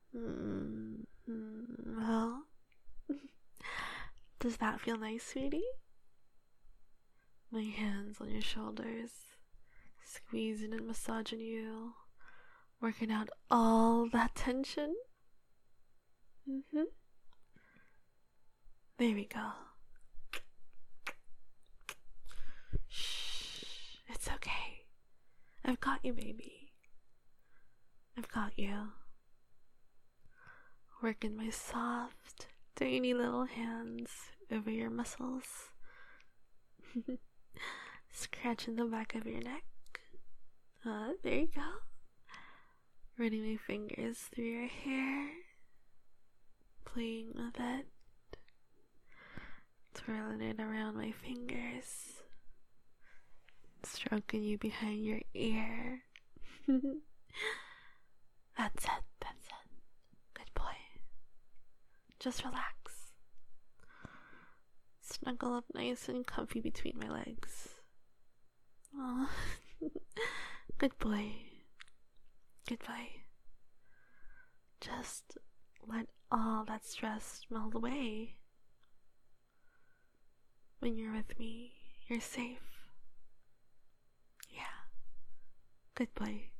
Well, does that feel nice, sweetie? My hands on your shoulders, squeezing and massaging you, working out all that tension. There we go. Shh, it's okay. I've got you, baby. I've got you. Working my soft, tiny little hands over your muscles. Scratching the back of your neck. There you go. Running my fingers through your hair. Playing with it. Twirling it around my fingers. Stroking you behind your ear. That's it. Good boy. Just relax. Snuggle up nice and comfy between my legs. Aw. Good boy. Good boy. Just let all that stress melt away. When you're with me, you're safe. Yeah. Good boy.